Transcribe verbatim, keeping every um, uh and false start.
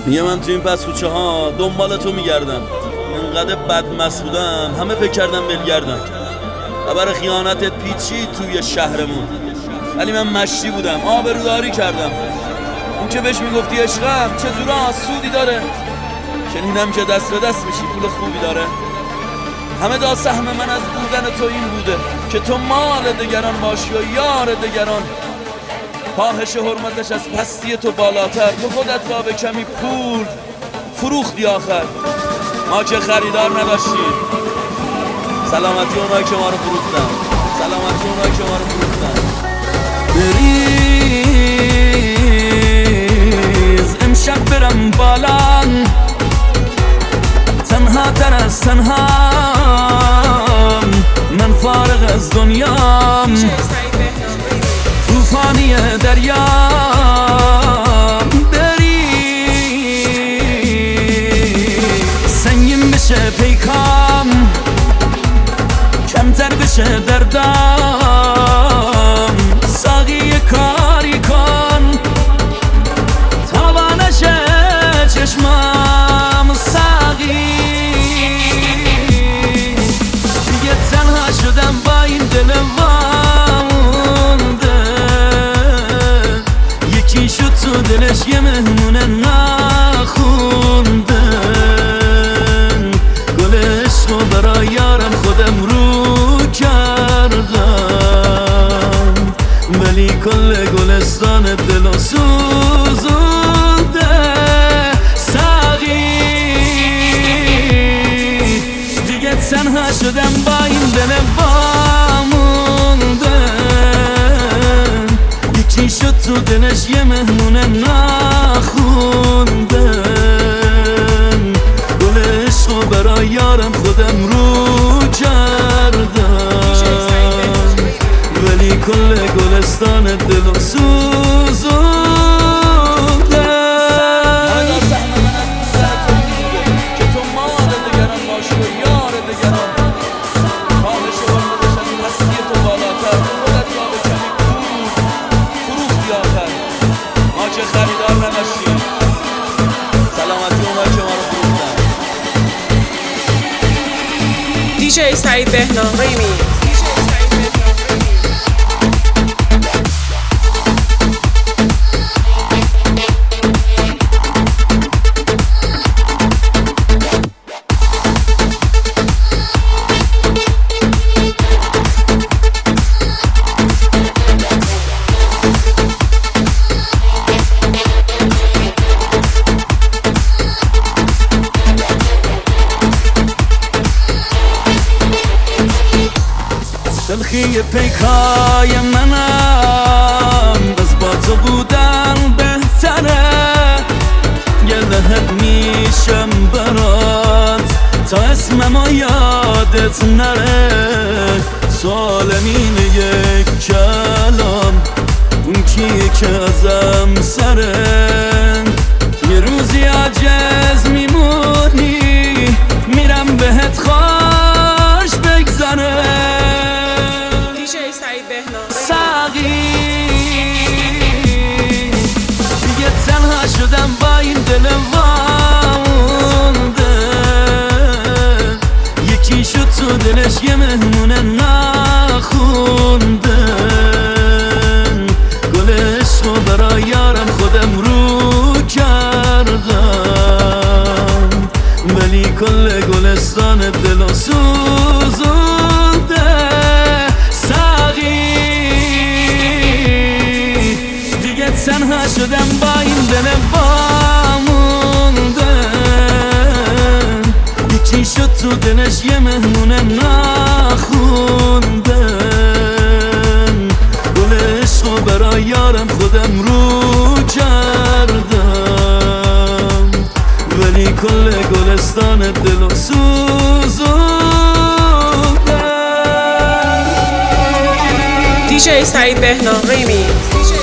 میگه من تو این پس کوچه ها دنبال تو میگردم، انقدر بدمست بودم همه فکر کردم بلگردم. خبر خیانتت پیچید توی شهرمون، ولی من مشتی بودم، آبروداری کردم. اون که بهش میگفتی عشقم چه جورا سودی داره، شنیدم که دست به دست میشی پول خوبی داره. همه دا سهم من از بودن تو این بوده که تو مال دگران باشی و یار دگران. کاهش حرمتش از پستی تو بالاتر، تو خودت را به کمی پول فروختی آخر. ما که خریدار نداشتیم، سلامتی اونایی که ما رو فروختن، سلامتی اونایی که ما رو فروختن. بریز امشب برم بالا، تنها تر از تنها من فارغ از دنیام، طوفانی دریا بریز سنگین بشه پیکام، کمتر بشه دردم. ساقی کاری کن توانشه چشمم، ساقی دیگه تنها شدم با این دل وامونده. یکی شد تو دلش یه مهمونه نخونده، گل عشق و برای یارم خودم رو کردم، ولی کل گلستان دل سوزونده. ساقی دیگه تنها شدم با این دل وامونده. یکی شد تو دلش یه مهمونه نخونده، گل عشق و برای یارم خودم رو کردم، ولی کل گلستان دل سوزونده. که تو مال دگران باشی و یار دگران. کاهش حرمتش از پستی تو بالاتر، خودت را به کمی پول فروختی آخر. ما که خریدار نداشتیم، سلامتی اونایی که ما رو فروختن. دیجی سعید بهنام ریمیکس. تلخی پیکای منم، بس با تو بودن بهتره. گلهت میشم برات تا اسمم یادت نره. سوالم اینه یک کلام، اون کیه که ازم سره. یه روزی عجز میمونی، میرم بهت خوش بگذره. ساقی دیگه تنها شدم با این دل وامونده. یکی شد تو دلش یه مهمونه نخونده، گل عشق و برای یارم خودم رو کردم، ولی کل گلستان دل سوزونده. تنها شدم با این دل وامونده. یکی شد تو دلش یه مهمونه نخونده، گل عشق و برای یارم خودم رو کردم، ولی کل گلستان دل سوزونده. دیجی سعید بهنام ریمیکس.